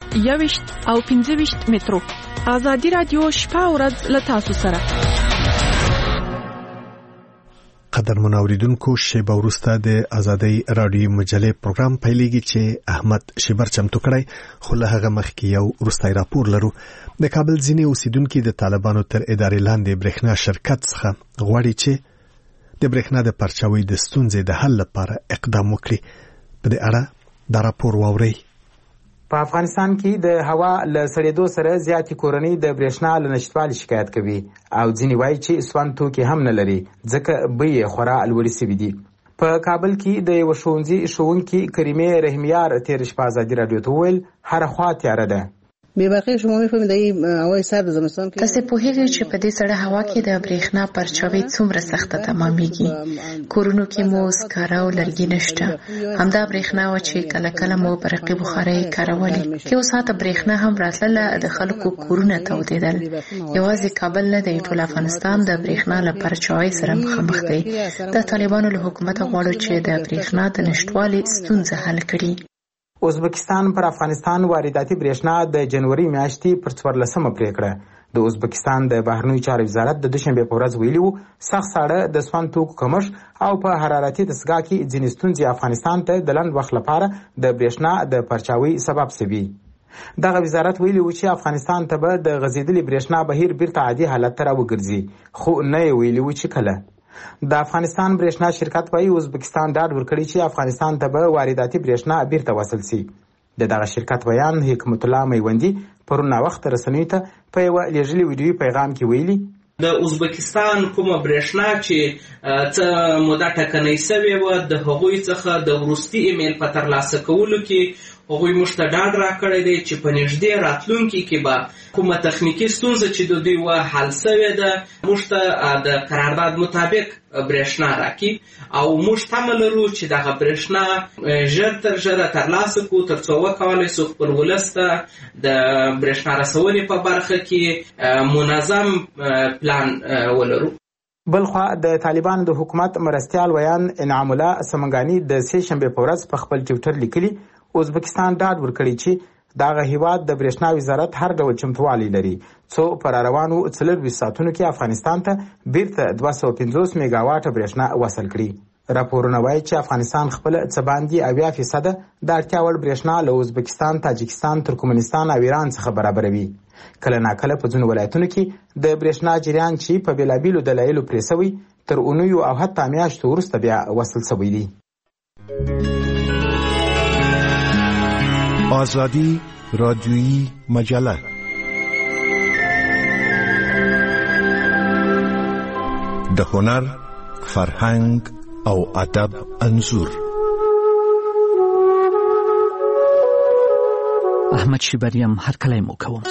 21 او 25 مترو. ازادي رادیو شپه او ورځ له تاسو سره. قدر منوریدونکو شیبه وروسته د ازادي رادیو مجلې پروګرام پیلېږي چې احمد شیبر چمتو کړی، خو له هغه مخکې یو وروستی راپور لرو. د کابل ځینې اوسیدونکي د طالبانو تر ادارې لاندې برېښنا شرکت څخه غواړي چې د برېښنا د پرچاوي د ستونزې د حل لپاره اقدام وکړي. په دې اړه دا راپور واورئ. په افغانستان کې د هوا له سړېدو سره زیاتې کورنۍ د برېښنا له نشتوالي شکایت کوي او ځینې وایي چې سون توکي هم نه لري ځکه بیې خورا لوړې سوي دي. په کابل کې د یوه ښوونځي ښوونکي کریمې رحمیار تېره شپه ازادي راډیو ته وویل هره خوا تیاره ده. تاسو پوهیږئ چې په دې سړه هوا کې د برېښنا پرچاوي څومره سخته تمامېږي. کورونو کې مو سکاره او لرګي نشته. همدا برېښنا و چې کله کله مو برقي بخارۍ کارولې. که اوس هاته برېښنا هم راتلله د خلکو کورونه تودېدل. یوازې کابل نه دی، ټول افغانستان د برېښنا له پرچاوي سره مخامخ دی. د طالبانو له حکومت غواړو چې د برېښنا د نشتوالي ستونزه حل کړي. ازبکستان پر افغانستان وارداتي برېښنا د جنوري میاشتې پر 14مه پریکړه. د ازبکستان د بهرنیو چارو وزارت د دوشنبه په ورځ ویلي وو سخت ساړه د سون توکو کمښت او په حرارتي دستګاه کې ځینې ستونزې افغانستان ته د لنډ وخت لپاره د برېښنا د پرچاوي سبب شوي. دغه وزارت ویلي وو چې افغانستان ته به د غځېدلې برېښنا بهیر بیرته عادي حالت ته راوګرځي، خو نه یې ویلي وو چې کله. د افغانستان برېښنا شرکت وايي ازبکستان ډاډ ورکړي چې افغانستان ته به وارداتي برېښنا بیرته وصل شي. دغه شرکت بیان حکمت الله میوندي پرون وخت رسنیو ته په یو لیږلي ویډیوي پیغام کې ویلي د ازبکستان کومه برېښنا چې څه موده ټکنۍ سوې وه د هغوی څخه د وروستي ایمیل په ترلاسه کولو کې هغوی موږ ته ډاډ راکړی دی چې په نږدې راتلونکي کې به کومه تخنیکي ستونزه چې د دوی وه حل سوې ده موږ ته د قرارداد مطابق برېښنا راکړي او موږ تمه لرو چې دغه برېښنا ژر تر ژره ترلاسه کړو تر څو وکولی شو خپل ولس ته د برېښنا رسونې په برخه کې منظم پلان ولرو. بلخوا د طالبانو د حکومت مرستیال ویان انعام الله سمنګاني د سې شنبې په ورځ په خپل ټویټر لیکلي ازبکستان ډاډ ورکړي چې دغه هیواد د برېښنا وزارت هر ډول چمتووالی لري څو پر روانو 24 ساعتونو کې افغانستان ته بیرته 250 میگاواټه برېښنا وصل کړي. راپورونه وایي چې افغانستان خپل څه باندې 80% د اړتیا وړ برېښنا له ازبکستان، تاجکستان، ترکمنستان او ایران څخه برابروي. کله ناکله په ځینو ولایتونو کې د برېښنا جریان چې په بېلابېلو دلایلو پرې سوی تر اونیو او حتی میاشتو وروسته بیا وصل سوی دی. آزادی رادیویی مجله د هنر، فرهنګ او ادب انځور. احمد شیبریم هر کله مو کوم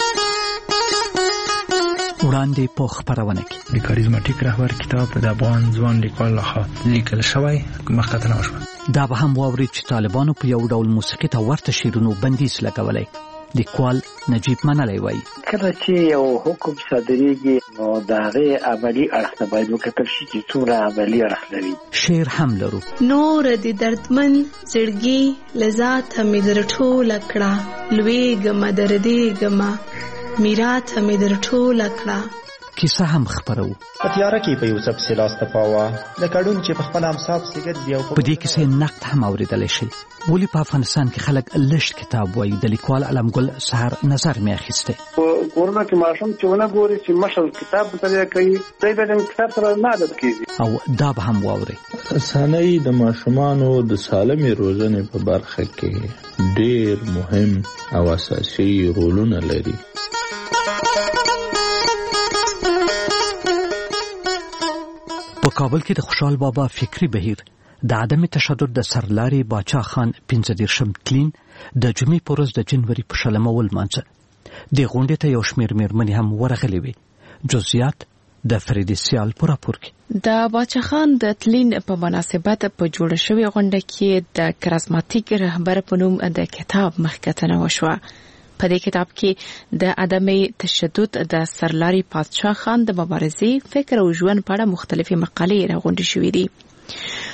وړاندې په خبرونه کې د کاریزماټیک رهبر کتاب د افغان ځوان لیکوال لخوا لیکل شوی مخکته نه وشو. دا به هم واوري چې طالبانو په یو ډول موسیقي ته ورته شیرونو بندیز لګولای. لیکوال نجیب منلی وایي کله چې یو حکم صادریږي نو د هغې عملي اړخ ته باید وکتل شي چې څومره عملي اړخ لري. شعر هم لرو. نور د دردمن زړګي له ذاته مې در ټوله کړه لویږمه دردېږمه میراته مې در ټوله کړه. کیسه هم خبرو. په تیاره کې په یوسف سلاس تپاوه د کډون چې په خپل امصاب سګر دی او په دې کیسه نقد هم اوریدل شي. ولی په افغانستان کې خلک لږ کتاب وایي. د لیکوال علمګل سحر نظر مې اخیسته. کورونه کې ماشوم چې ونه ګوري چې مشل کتاب مطالعه کوي دوی به د کتاب سره نه عادت کیږي. او دا به هم واوري. رسنۍ د ماشومانو د سالمې روزنې په برخه کې ډېر مهم او اساسي رولونه لري. په کابل کې د خوشحال بابا فکری بهیر د عدم تشدد د سرلاري باچا خان 15 تلین د جمعې په ورځ د جنوري په 20 ولمانځه. د غونډې ته یو شمېر مېرمنې هم ورغلې وې. جزئیات د فریدي سیال په راپور کې. د باچا خان د تلین په مناسبت په جوړ شوی غونډه کې د کرازماتیک رهبر په نوم د کتاب مخکتنه وشوه. په دې کتاب کې د عدم تشدد د سرلاري باچا خان د مبارزې فکر او ژوند په اړه مختلفې مقالې راغونډې شوې دي.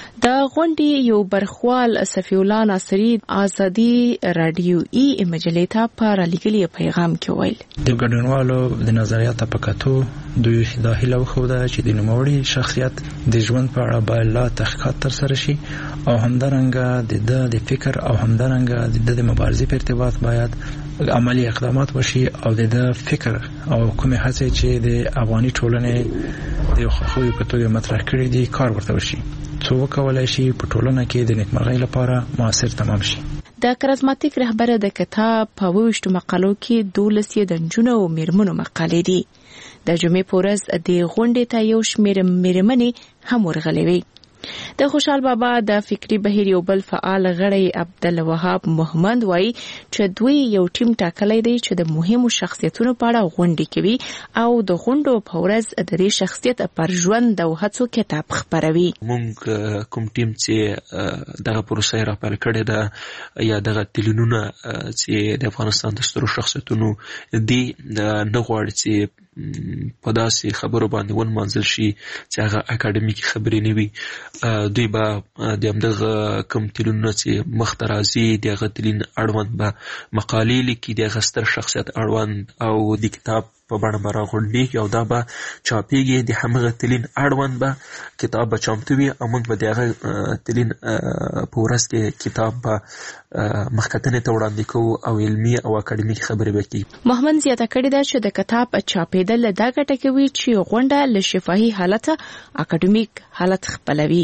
د غونډې یو برخوال صفی الله ناصری آزادی رادیویي مجلې ته په رالیږلي پیغام کې ویل د ګډونوالو د نظریاتو په کتو دوی دا هیله وښوده چې د نوموړي شخصیت د ژوند په اړه باید لا تحقیقات ترسره شي او همدارنګه د فکر او همدارنګه د مبارزې په ارتباط باید عملی اقدامات وشي او د فکر او کومې هڅې چې د افغاني ټولنې د خوښیو په توګه مطرح کړي دي کار ورته وشي څو وکولای شي په ټولنه کې د نیکمرغۍ لپاره موثر تمام شي. د کرازماتیک رهبر د کتاب په 20 مقالو کې 12 د نجونو او میرمنو مقالې دي. د جمعې په ورځ د غونډې ته یو شمېر میرمنې هم ورغلې وې. د خوشحال بابا د فکری بهیر یو بل فعال غړی عبدالوهاب محمد وایي چې دوی یو ټیم ټاکلی دی چې د مهمو شخصیتونو په اړه غونډې کوي او د غونډو په ورځ د دې شخصیت پر ژوند او هڅو کتاب خپروي. مونږ کوم ټیم چې دغه پروسه راپیل کړې ده یا دغه تلینونه چې د افغانستان د سترو شخصیتونو دي نه غواړي چې په داسې خبرو باندې ونمانځل شي چې هغه اکاډمیکي خبرې نه وي. دوی به د همدغه کوم تلینونه چې مخته راځي د هغه تلین اړوند به مقالې لیکي د هغه ستر شخصیت اړوند او د کتاب په بڼه به راغونډېږي او دا به چاپېږي. د همغه تلین اړوند به کتاب به چمتو وي او موږ به د هغه تلین په ورځ کې کتاب به مخکتنې ته وړاندې کوو او علمي او اکاډمیکي خبرې به کوي. محمد زیاته کړې ده چې د کتاب چاپېدل دا ګټه کوي چې غونډه له شفاهي حالت اکاډمیک حالت خپلوي.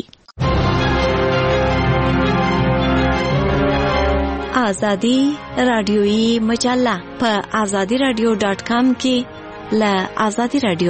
آزادی رادیویی مجله په azadiradio.com کې له آزادی رادیو.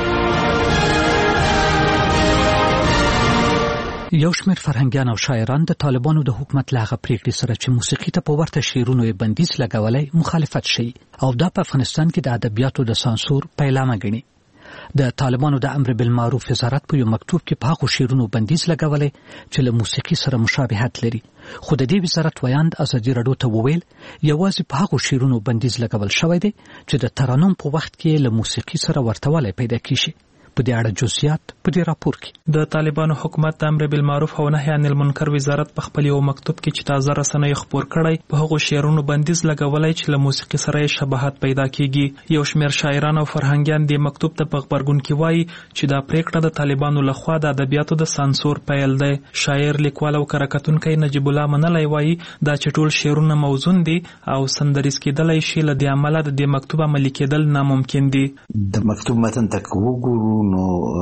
یو شمېر فرهنګیان او شاعران د طالبانو د حکومت له هغه پریکړې سره چې موسیقي ته په ورته شعرونو یې بندیز لګولی مخالفت شي او دا په افغانستان کې د ادبیاتو د سانسور پیلامه ګڼي. د طالبانو د امر بالمعروف وزارت په یو مکتوب کې په هغو شعرونو بندیز لګولی چې له موسیقي سره مشابهت لري، خو د دې وزارت ویاند ازادي راډیو ته وویل یوازې په هغو شعرونو بندیز لګول شوی دی چې د ترانم په وخت کې له موسیقي سره ورتوالی پیدا کیږي. په دې اړه جزئیات په دې راپور کې. د طالبانو حکومت د امر بالمعروف او نهي عن المنکر وزارت په خپل یو مکتوب کې چې تازه رسنۍ خبر کړی په هغو شعرونو بندیز لګولای چې له موسیقي سره شباهت پیدا کیږي. یو شمېر شاعران او فرهنګیان د مکتوب ته په خبرګون کې وایي چې دا پریکړه د طالبانو لخوا د ادبیاتو د سانسور پیل دی. شاعر لیکوال او کارکتونکی نجیب الله منلی وایي دا چې ټول شعرونه موزون دي او سندریز کېدلی شي، له دې امله د دې مکتوب عملي کېدل ناممکن دي. د مکتوب متن ته وګورو نو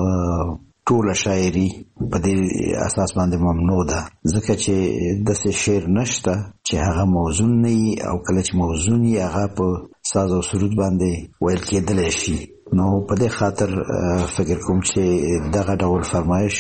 ټوله شاعري په دې اساس باندې ممنوع ده، ځکه چې داسې شعر نشته چې هغه موزون نه وي او کله چې موزون وي هغه په ساز او سرود باندې ویل کېدلی شي. نو په دې خاطر فکر کوم چې دغه ډول فرمایش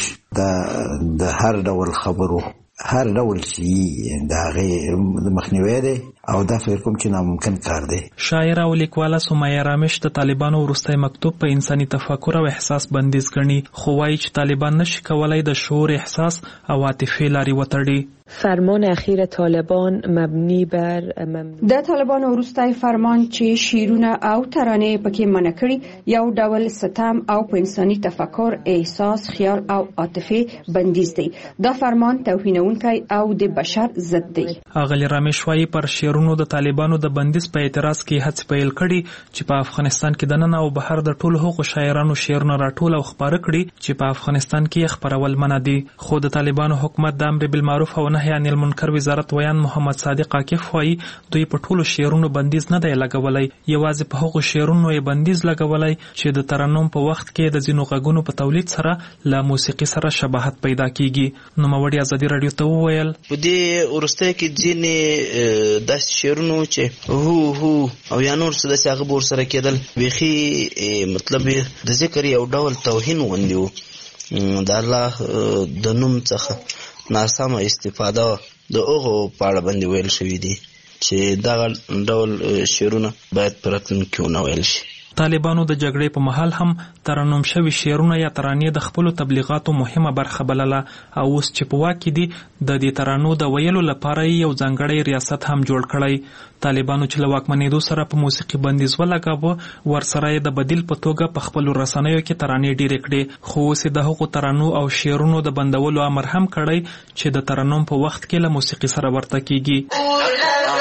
د هر ډول خبرو هر ډول چې د هغې مخنیوی دی او دا فکر کوم چې ناممکن کار دی. شاعره او لیکواله سمیه رامش د طالبانو وروستی مکتوب په انساني تفکر او احساس بندیز ګڼي، خو وایي چې طالبان نشي کولای د شعور، احساس او عاطفې لارې وتړي. فرمان اخیر طالبان مبنی بر د طالبانو وروستی فرمان چې شعرونه او ترانې پکې منع کړي یو ډول ستم او په انساني تفکر، احساس، خیال او عاطفې بندیز دی. دا فرمان توهینونکی او د بشر ضد دی. اغلی رامش وایي پر شعرونو د طالبانو د بندیز په اعتراض کې هڅې پیل کړي چې په افغانستان کې دننه او بهر د ټولو هغو شاعرانو شعرونه راټول او خپاره کړي چې په افغانستان کې خپرول منع دي. خو د طالبانو حکومت د امر بالمعروف او نهي عن المنکر وزارت ویان محمد صادق عاکف وایي دوی په ټولو شعرونو بندیز نه دی لګولی، یوازې په هغو شعرونو یې بندیز لګولی چې د ترنم په وخت کې د ځینو غږونو په تولید سره له موسیقي سره شباهت پیدا کیږي. نوموړي ازادي راډیو ته وویل په دې وروستی کې ځینې داسې شعرونو چې هو او یا نور څه داسې هغه به ورسره کېدل بیخي مطلب د ذکر یو ډول توهین غوندې و، د الله د نوم څخه ناسمه استفاده د هغو په اړه باندې ویل شوي دي چې دغه ډول شعرونه باید په راتلونکي کې ونه ویل شي. طالبانو د جګړې په مهال هم ترنم شوي شعرونه یا ترانې د خپلو تبلیغاتو مهمه برخه بلله او اوس چې په واک کې دي د دې ترانو د ویلو لپاره یو ځانګړی ریاست هم جوړ کړی. طالبانو چې له واکمنېدو سره په موسیقي بندیز ولګاوه ورسره یې د بدیل په توګه په خپلو رسنیو کې ترانې ډېرې کړې، خو اوس د هغو ترانو او شعرونو د بندولو امر هم کړی چې د ترنم په وخت کې له موسیقي سره ورته کیږي.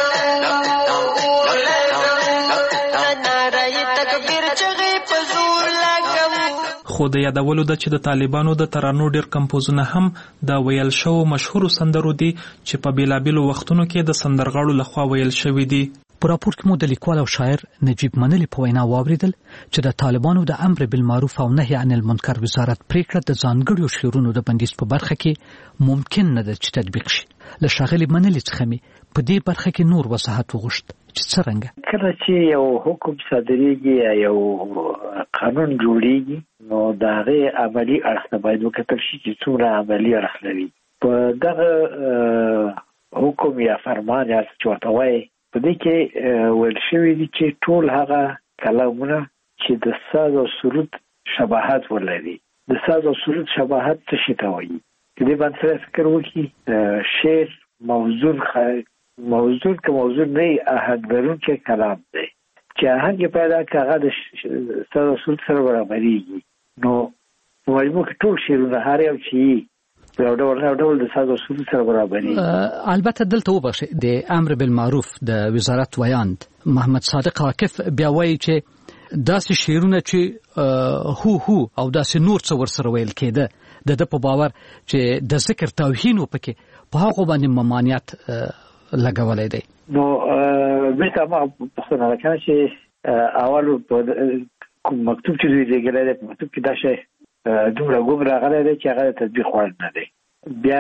خو د یادولو ده چې د طالبانو د ترانو ډېر کمپوزونه هم د ویل شوو مشهورو سندرو دي چې په بیلابیلو وختونو کې د سندرغاړو لخوا ویل شوي دي. په راپور کې مو د لیکوال او شاعر نجیب منلی په وینا واوریدل چې د طالبانو د امر بالمعروف او نهي عن المنکر وزارت پریکړه د ځانګړو شعرونو د بندیز په برخه کې ممکن نه ده چې تطبیق شي. له ښاغلي منلی څخه مې په دې برخه کې نور وضاحت وغوښت چې څرنګه کله چې یو حکم صادریږي یا یو قانون جوړیږي نو د هغې عملي اړخ باید وکتل شي چې څومره عملي اړخ لري. په دغه حکم یا فرمان یا چې ورته وایي په دې کې ویل شوي دي چې ټول هغه کلامونه چې د ساز او سرود شباهت ولري. د ساز او سرود شباهت څه شي ته وایي؟ دې باندې سره فکر وکړي شعر موضوع که موضوع نه آهنګ لرونکی کلام دی چې آهنګ یې پیدا کړي هغه د ساز او سرود سره برابرېږي نو په مجموع کې ټول شعرونه هر یو چې یو ډول د ساز او سرود سره برابرېږي. البته دلته وبخښئ د امر بالمعروف د وزارت ویاند محمد صادق عاکف بیا وایي چې داسې شعرونه چې هو او داسې نور څه ورسره ویل کېده د په باور چې د ذکر توهین وپکې په هغه باندې ممانعت لګولای دی. نو بیت ما پښتنه راکنه چې اول کوم مکتوب چې دوی لګلای دی په مکتوب کې دا شی دومره ګوم راغلی دی چې هغه تطبیق وړ نه دی. بیا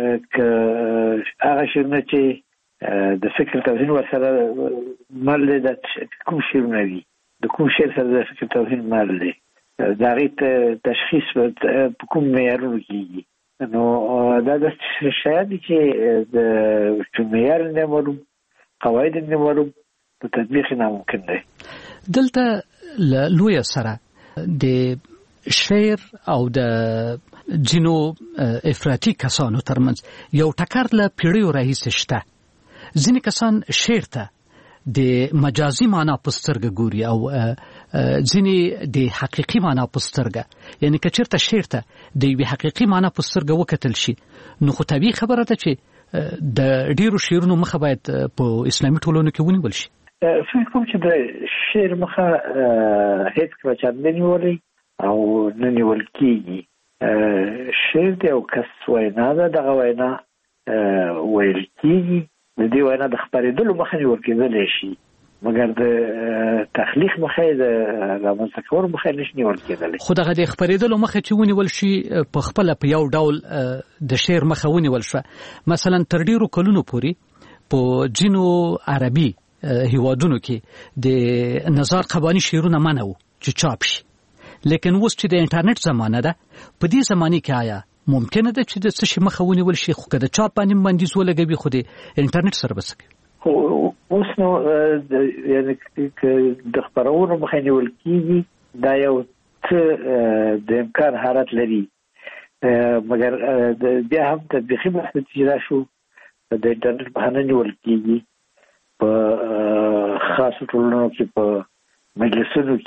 هغه شیرونه چې د فکر توهین ورسره مل دی د کوم شیرونه دي د کوم شیر سره د فکر توهین مل دی د هغې تشخیص په کوم معیارونو کېږي. نو دا د شاید چې د معیار نه معلوم قواعد نه معلوم په تطبیق ناممکن دی. دلته لویه سره د شعر او د جنو افراطي کسانو ترمنځ یو ټکر له پیړیو راهیسې شته. ځینې کسان شعر ته د مجازي معنا په سترګه ګوري او ځینې د حقیقي معنا په سترګه، یعنی که چېرته شعر ته د یوې حقیقي معنا په سترګه وکتل شي نو خو طبیعي خبره ده چې د ډیرو شعرونو مخه باید په اسلامي ټولنو کې ونیول شي. فکر کوم چې د شعر مخه هیڅ کله چا نه نیولې او نه نیول کېږي. شعر د یو کس وینا ده، دغه وینا ویل کېږي، د دې وینا د خپرېدلو مخه نیول کېدلی شي مګر د تخلیق مخه د رامنځته کولو مخه نشي نیول کېدلی. خو دغه د خپرېدلو مخه چې ونیول شي په خپله په یو ډول د شعر مخه ونیول شوه. مثلا تر ډېرو کلونو پورې په ځینو عربي هیوادونو کې د نظار قباني شعرونه منع وو چې چاپ شي، لیکن اوس چې د انټرنیټ زمانه ده په دې زمانه کې آیا ممکنه ده چې د څه شي مخه ونیول شي؟ خو که د چاپ باندې بندیز ولګوي خو د انټرنیټ سره به څه کوي؟ اوس نو یعنې د خپرونو مخه نیول کېږي دا یو څه د امکان حالت لري، مګر بیا هم تطبیقي بحث چې دا شو د انټرنیټ بهانه نیول کېږي. په خاصو ټولنو کې په مجلسونو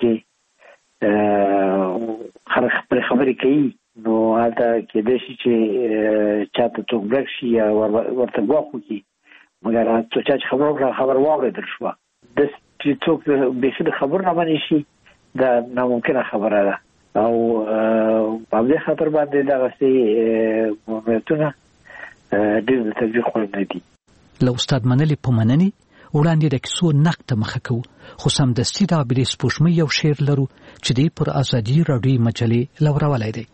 کې خلک خپلې خبرې کوي نو هلته کېدای شي چې چاته څوک ډک شي یا ورته ګواښ وکړي، مګر چا چې خبره وکړه خبره واورېدل شوه. داسې چې څوک بیخي د خبرو نه منې شي دا ناممکنه خبره ده او په همدې خاطر باندې دغسې ماموریتونه ډېر د تطبیق وړ نه دي. له استاد منلي په مننې وړاندې د کیسو نقد ته مخه کوو، خو سمدستي د عابدې سپوږمۍ یو شعر لرو چې دی پر ازادي راډیو مجلې لورولی دی.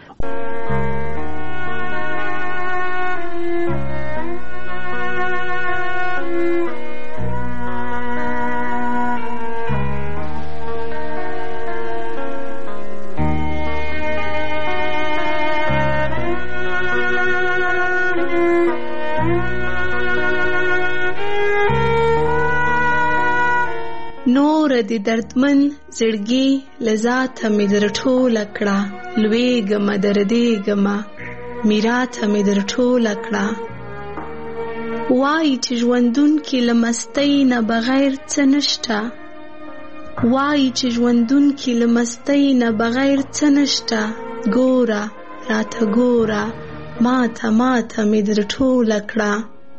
نور د دردمن زړګي لذات مې در ټوله کړه لویږمه دردېږمه میراث مې در ټوله کړه وایي چې ژوندونکي له مستۍ نه بغیر څه نشته وایي چې ژوندونکي له مستۍ نه بغیر څه نشته ګوره راته ګوره ماته مې در ټوله کړه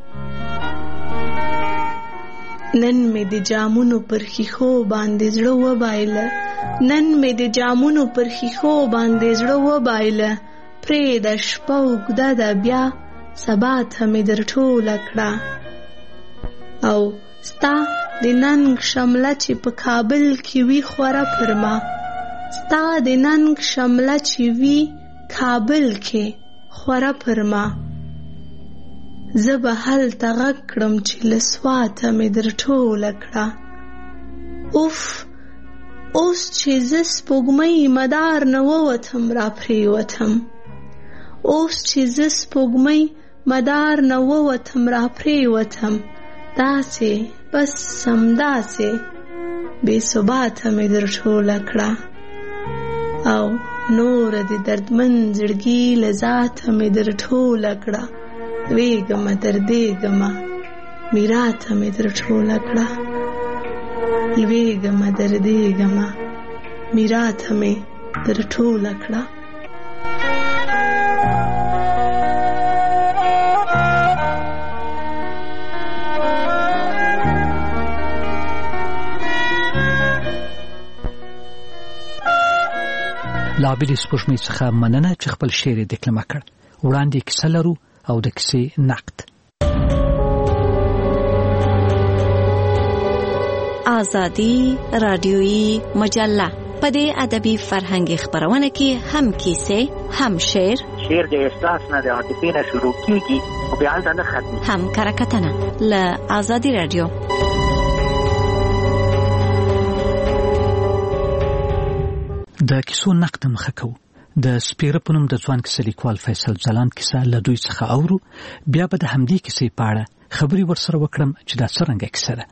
نن مې د جامونو پر ښیښو باندې زړه وبایله نن مې د جامونو پر ښیښو باندې زړه وبایله پرېږده شپه اوږده ده بیا سبا ته مې در ټوله کړه او ستا د ننګ شمله چې په کابل کې وي خوره پر ما ستا د ننګ شمله چې وي کابل کې خوره پر ما زه به هلته غږ کړم چې له سواته مې در ټوله کړه اوف اوس چې زه سپوږمۍ مدار نه ووتم را پرېوتم اوس چې زه سپوږمۍ مدار نه ووتم را پرېوتم داسې بس همداسې بې ثباته مې در ټوله کړه او نور د دردمن زړګي له ذاته مې در ټوله کړه لویږمه دردېږمه میراث مې در ټوله کړه لویږمه دردېږمه میراث مې در ټوله کړه لابلې سپوږمۍ څخه مننه چې خپل شعر یې دکلمه کړ. وړاندې کیسه لرو او د کیسې نقد. آزادی رادیویی مجله په دې ادبي فرهنګي خبرونه کې هم کیسې هم شعر د احساس نه د عاطفې نه شروع کیږي او بیا نه ختمي هم کرکټنه له آزادی رادیو. د کیسو نقد مخه کوو. د سپیره په نوم د ځوان کیسه لیکوال فیصل ځلاند کیسه له دوی څخه اورو. بیا به د همدې کیسې په اړه خبرې ورسره وکړم چې دا څرنګه کیسه ده.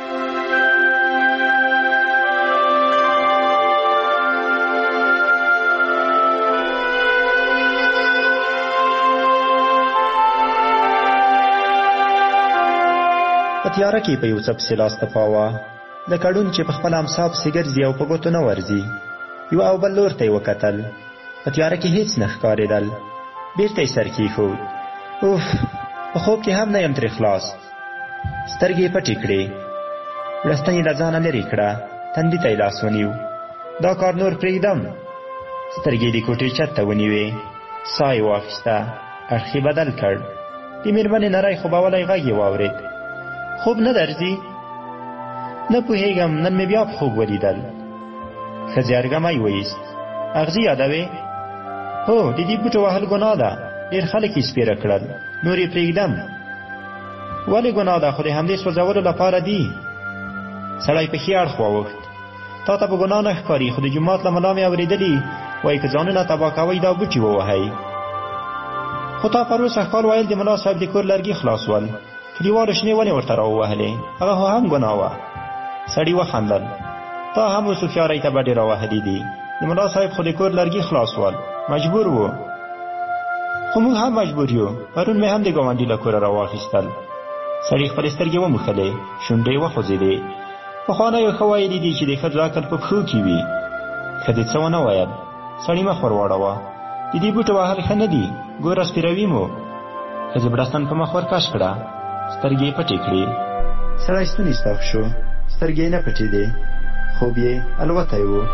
په تیاره کې په یو څه پسې لاس تپاوه د کډون چې په خپل امسا پسې ګرځي او په ګوتو نه ورځي. یو او بل لور ته یې وکتل. په تیاره کې هیڅ نه ښکارېدل. بېرته یې سر کېښود. اوف، په خوب کې هم نه یم ترې خلاص. سترګې یې پټې کړې. لستن یې له ځانه لرې کړه. تندي ته یې لاس ونیو. دا کار نور پرېږدم. سترګې د کوټې چت ته ونیوې. ساه یې واخیسته. اړخ یې بدل کړ. د مېرمنې نری خوبولی غږ یې واورېد. خوب نه درځي؟ نه پوهېږم، نن مې بیا په خوب ولیدل. ښځې ارګمی وایست. اغزي یادوې؟ هو، د دې بوټو وهل ګناه ده. ډېر خلک یې سپېره کړل. نور یې پرېږدم. ولې ګناه ده؟ خو د همدې سوځولو لپاره دي. سړی پښې اړخ واوښت. تا ته به ګناه نه ښکاري، خو د جومات له ملا مې اورېدلي وایي که ځانونه تباه کوئ دا بوټي ووهئ. خو تا پروس اخبار ویل د ملا صاحب د کور لرګي خلاص ول. کلیوالو شنې ونې ورته راووهلې. هغه خو هم ګناه وه. سړي وخندل. تا هم اوس هوښیارۍ ته بډې راوهلي دي. د ملا صاحب خو د کور لرګي خلاص ول. مجبور و. خو موږ هم مجبور یو. پرون مې هم د ګاونډي له کوره راواخیستل. سړي خپلې سترګې وموښلې. شونډې یې وخوځېدې. پخوانیو ښه ویلي دي چې د ښځو عقل په پښو کې وي. ښځې څه ونه ویل. سړي مخ ور واړوه. د دې بوټو وهل ښه نه دي. ګوره سپېروي مو. ښځې بړستن په مخ ورکش کړه. سترګې یې پټې کړې. سړی ستونی ستغ شو. سترګې یې نه پټېدې. خوب یې الوتی و.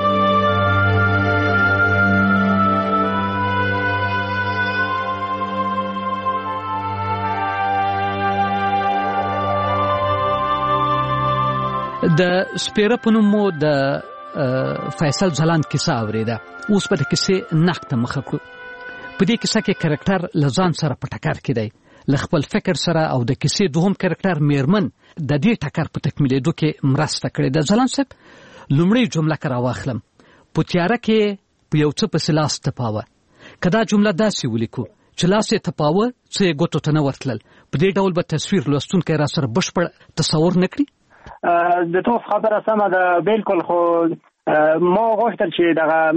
د سپیره په نوم مو د فیصل ځلاند کیسه اورېده. اوس به د کیسې نقد ته مخه کړو. په دې کیسه کې کرکټر له ځان سره په ټکر کې دی. له خپل فکر سره او د کیسې دوهم کرکټر میرمن د دې ټکر په تکمیلېدو کې مرسته کړې ده. ځلاند صاحب، لومړی جمله که راواخلم، په تیاره کې په یو څه پسې لاس تپاوه. که دا جمله داسې ولیکو چې لاس یې تپاوه څه یې ګوتو ته نه ورتلل، په دې ډول به تصویر لوستونکی را سره بشپړ تصور نه کړي. د تو خبره سمه ده بالکل، خو ما غوښتل چې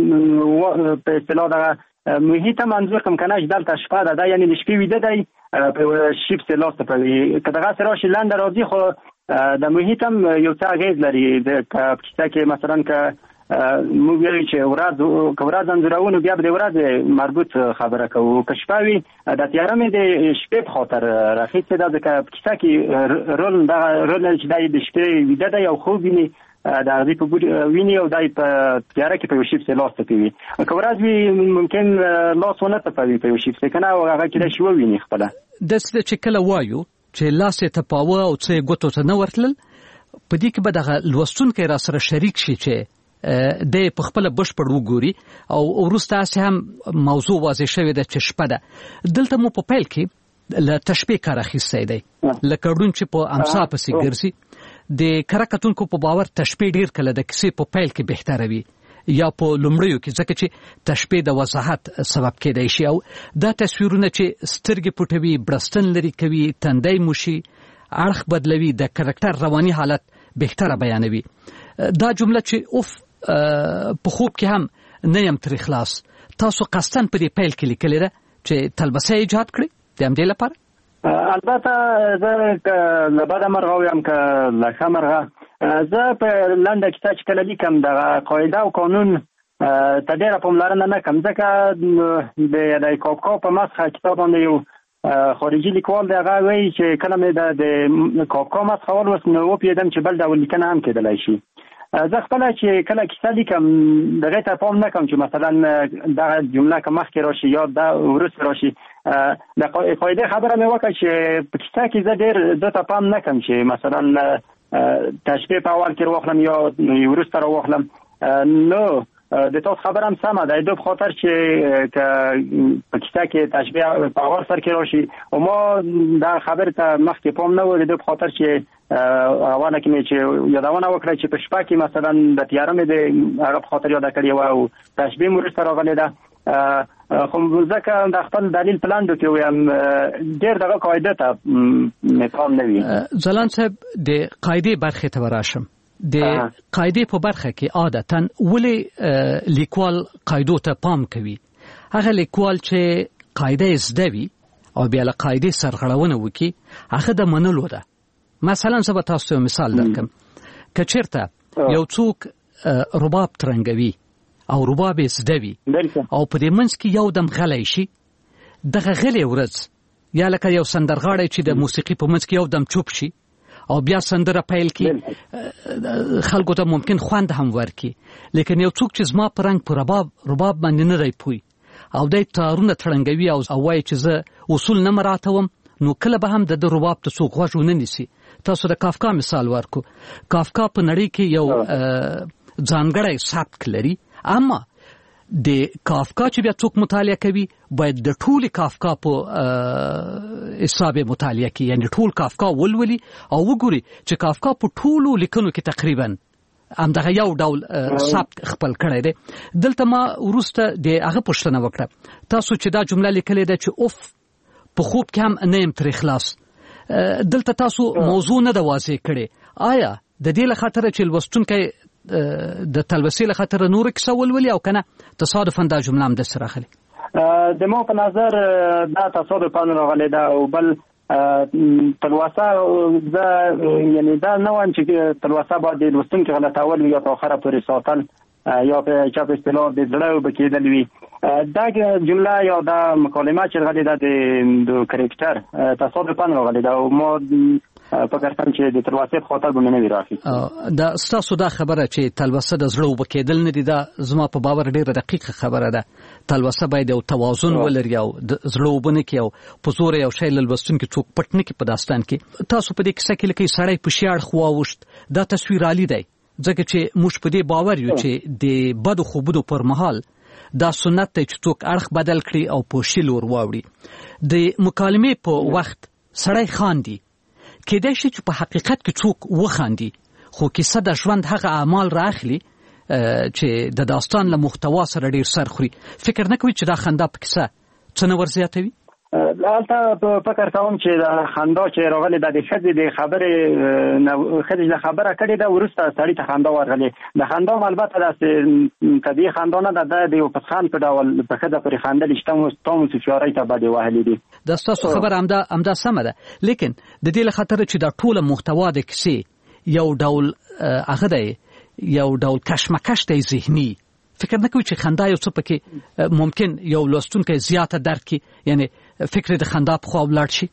دغه په اصطلاح دغه محیط منظور کوم کنه چې دلته شپه ده، یعنی د شپې ویده دی په شیب سلاس ته پوي که دغه سره شي لاندې راځي، خو د محیط هم یو څه اغیز لري. د کیسه کې مثلا که موږ ویل چې ورځ انځورونو بیا به د ورځ مربوط خبره کوو، که شپه وي د تیاره مې د شپې په خاطر راخیستې ده، ځکه په کیسه کې رول چې دی د شپې ویده دی او خوب ویني، د هغې په ګوډ ویني او دی په تیاره کې په یو شیب لاس تپوي. که ورځ وي ممکن لاس ونه تپوي په یو شیب که نه، او هغه کیدای شي وویني خپله. داسې چې کله وایو چې لاس یې تپاوه او څه یې ګوتو ته نه ورتلل، په دې کې به دغه لوستونکی را سره شریک شي چې د په خپل بشپړ وګوري او وروسته هسې هم موضوع واضح شوې ده چې شپه ده. دلته مو په پیل کې له تشبیه کار اخیستی دی، لکه ړوند چې په امسا پسې ګرځي. د کره کتونکو په باور تشبیه ډیر کله د کیسې په پیل کې بهتره وي یا په لومړیو کې، ځکه چې تشبیه د وضاحت سبب کېدای شي او دا تصویرونه چې سترګې پټوي، برستن لري کوي، تندی موشي، اړخ بدلوي، د کرکټر رواني حالت بهتره بیانوي. دا جمله چې اوف په خوب کې هم نه یم ترې خلاص، تاسو قصدن په دې پیل کې لیکلې ده چې تلبسه ایجاد کړئ د همدې لپاره؟ البته زه له بده مرغه ویم که له ښه مرغه، زه په لنډه کیسه چې کله لیکم دغه قاعده او قانون ته ډېره پاملرنه نه کوم، ځکه د کافکا په مسخه کتاب باندې یو خارجي لیکوال دی، هغه وایي چې کله مې د کافکا مسخه ولوست نو وپوهېدم چې بل ډول لیکنه هم کېدلی شي. زه خپله چې کله کیسه لیکم دغې ته پام نه کوم چې مثلا دغه جمله که مخکې راشي یا وروسته راشي. د قاعده خبره مې وکړه چې په کیسه کې زه ډېر دې ته پام نه کوم چې مثلا تشبیه په اول کې راواخلم یا وروسته راواخلم. نو د تاسو خبره هم سمه ده، د خاطر چې په کیسه کې تشبیه په اول سر کې راشي او ما دا خبره ته مخکې پام نه و، د خاطر چې اوله کې مې چې یادونه وکړه چې په شپه کې مثلا د تیاره مې د هغه په خاطر یاده کړې وه او تشبیه مې وروسته راغلې ده. خو ځکه د خپل دلیل په لاندو کې ویم ډېر دغه قاعده ته مې پام نه وي. ځلان صاحب د قاعدې برخې ته وراشم. د قاعدې په برخه کې عادتا ولې لیکوال قاعدو ته پام کوي؟ هغه لیکوال چې قاعده زده وي او بیا له قاعدې سرغړونه وکړي هغه د منلو ده. مثلا زه به تاسو یو مثال درکړم، که چېرته یو څوک رباب ترنګوي او رباب یې زده وي او په دې منځ کې یو دم غلی شي، دغه غلی ورځ یا لکه یو سندرغاړی چې د موسیقي په منځ کې یو دم چوپ شي او بیا سندره پیل کړي، خلکو ته ممکن خوند هم ورکړي، لیکن یو څوک چې زما په رنګ په رباب باندې نه دی پوی او دی تارونه تړنګوي او وایي چې زه اصول نه مراعاتوم، نو کله به هم د رباب ته څوک غوږ ونه نیسي. تاسو د کافکا مثال ورکو، کافکا په نړۍ کې یو ځانګړی سبک لري، اما د کافکا چې بیا څوک مطالعه کوي باید د ټول کافکا په حساب مطالعه کوي، یعنی ټول کافکا ولولي او وګوري چې کافکا په ټولو لیکنو کې تقریبا همدغه یو ډول سبک خپل کړی دی. دلته ما وروسته د هغه پوښتنه وکړه، تاسو چې دا جمله لیکلې ده چې اوف په خوب کې هم نه یم ترې خلاص، دلته تاسو موضوع نه ده واضح کړې، آیا د دې له خاطره چې لوستونکی د تلوسې له خاطره نور کیسه ولولي او کنه تصادفا دا جمله هم داسې راغلې؟ د ما په نظر دا تصادفا راغلې ده او بل تلوسه زه یعنی دا نه وایم چې تلوسه باید د لوستونکي غلطول وي یا تر اخره پورې ساتل یا په چا په اصطلاح د زړه وبکېدل وي. دا جمله یا دا مکالمه چې راغلې ده د کرکټر تصادفا راغلې ده او ما فکر کوم چې د تلوسې په خاطر باندې نه وي راغلې. دا ستاسو دا خبره چې تلوسه د زړه وبکېدل نه دي، دا زما په باور ډېره دقیقه خبره ده. تلوسه باید یو توازن ولري او د زړه وبنه کې او په زور یو شی لوستونکي څوک پټ نه کړي په داستان کې. تاسو په دې کیسه کې لکه سړی په شیاړ خواوشت، دا تصویر عالی دی، ځکه چې موږ په دې باور یو چې د بدو خوبونو پر مهال دا سنت دی چې څوک اړخ بدل کړي او په شیل ور واوړي. د مکالمې په وخت سړی خاندي، کېدای شي چې په حقیقت کې څوک وخاندي، خو کیسه د ژوند هغه اعمال راخلي چې د داستان له محتوا سره ډیر سر خوري. فکر نه کوي چې دا خندا په کیسه څه نه ورزیاتوي؟ البته فکر کوم چې د خندا چې راغلي د خځې د خبره کړې ده ورسته سړی ته خندا ورغلي د خندا البته د طبيعي خندا نه ده د یو پسخان په ډول په خځه پرې خندل چې تاسو سفیارای ته باندې وهلي دي د تاسو خبر همدا سمه ده لیکن د دې لخاطر چې د ټوله محتوا د کیسې یو ډول هغه دی یو ډول کشمکش دی ذهني فکر نه کوي چې خندا یو څه پکې ممکن یو لوستونکی زیاته درک کی یعنی فکر د خندا په خوا ولاړ شي